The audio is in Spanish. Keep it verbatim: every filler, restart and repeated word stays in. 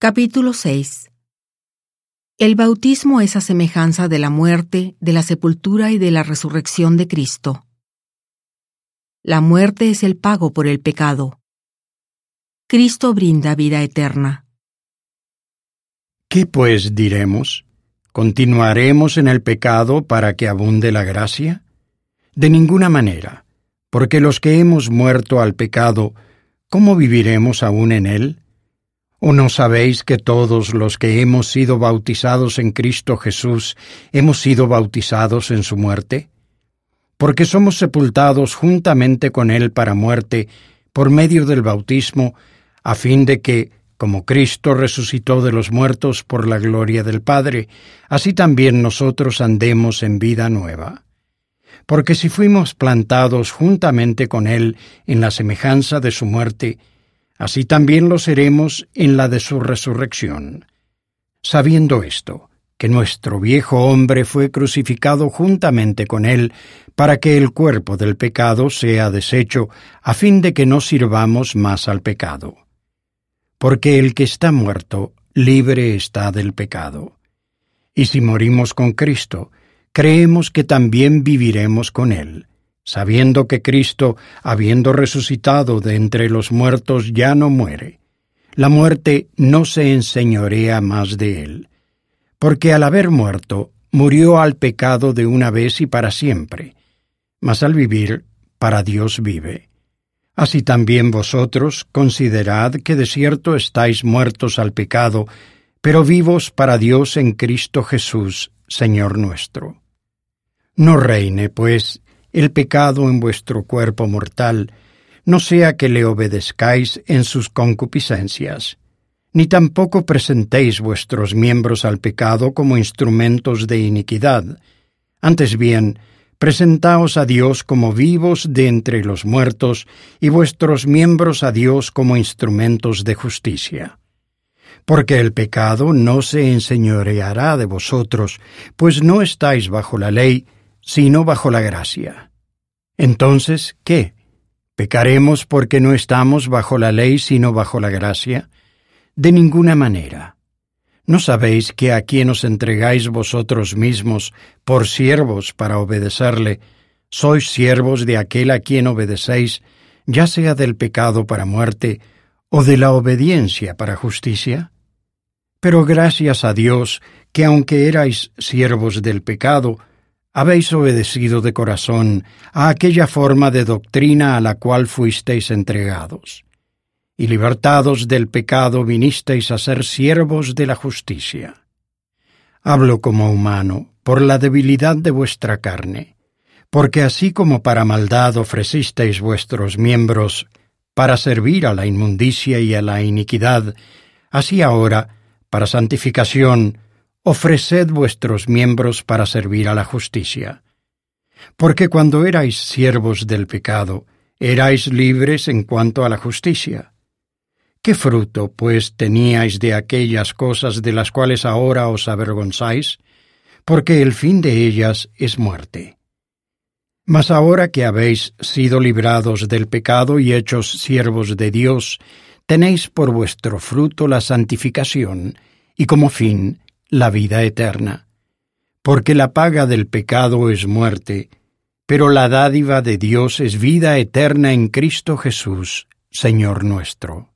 Capítulo seis. El bautismo es a semejanza de la muerte, de la sepultura y de la resurrección de Cristo. La muerte es el pago por el pecado. Cristo brinda vida eterna. ¿Qué pues diremos? ¿Continuaremos en el pecado para que abunde la gracia? De ninguna manera, porque los que hemos muerto al pecado, ¿cómo viviremos aún en él? ¿O no sabéis que todos los que hemos sido bautizados en Cristo Jesús hemos sido bautizados en su muerte? Porque somos sepultados juntamente con Él para muerte por medio del bautismo, a fin de que, como Cristo resucitó de los muertos por la gloria del Padre, así también nosotros andemos en vida nueva. Porque si fuimos plantados juntamente con Él en la semejanza de su muerte, así también lo seremos en la de su resurrección. Sabiendo esto, que nuestro viejo hombre fue crucificado juntamente con él, para que el cuerpo del pecado sea deshecho, a fin de que no sirvamos más al pecado. Porque el que está muerto, libre está del pecado. Y si morimos con Cristo, creemos que también viviremos con él, sabiendo que Cristo, habiendo resucitado de entre los muertos, ya no muere. La muerte no se enseñorea más de él, porque al haber muerto, murió al pecado de una vez y para siempre, mas al vivir, para Dios vive. Así también vosotros considerad que de cierto estáis muertos al pecado, pero vivos para Dios en Cristo Jesús, Señor nuestro. No reine, pues, el pecado en vuestro cuerpo mortal, no sea que le obedezcáis en sus concupiscencias, ni tampoco presentéis vuestros miembros al pecado como instrumentos de iniquidad. Antes bien, presentaos a Dios como vivos de entre los muertos, y vuestros miembros a Dios como instrumentos de justicia. Porque el pecado no se enseñoreará de vosotros, pues no estáis bajo la ley, sino bajo la gracia. Entonces, ¿qué? ¿Pecaremos porque no estamos bajo la ley, sino bajo la gracia? De ninguna manera. ¿No sabéis que a quien os entregáis vosotros mismos por siervos para obedecerle, sois siervos de aquel a quien obedecéis, ya sea del pecado para muerte, o de la obediencia para justicia? Pero gracias a Dios, que aunque erais siervos del pecado, habéis obedecido de corazón a aquella forma de doctrina a la cual fuisteis entregados, y libertados del pecado vinisteis a ser siervos de la justicia. Hablo como humano, por la debilidad de vuestra carne, porque así como para maldad ofrecisteis vuestros miembros para servir a la inmundicia y a la iniquidad, así ahora, para santificación, ofreced vuestros miembros para servir a la justicia. Porque cuando erais siervos del pecado, erais libres en cuanto a la justicia. ¿Qué fruto, pues, teníais de aquellas cosas de las cuales ahora os avergonzáis? Porque el fin de ellas es muerte. Mas ahora que habéis sido librados del pecado y hechos siervos de Dios, tenéis por vuestro fruto la santificación, y como fin, la vida eterna. Porque la paga del pecado es muerte, pero la dádiva de Dios es vida eterna en Cristo Jesús, Señor nuestro.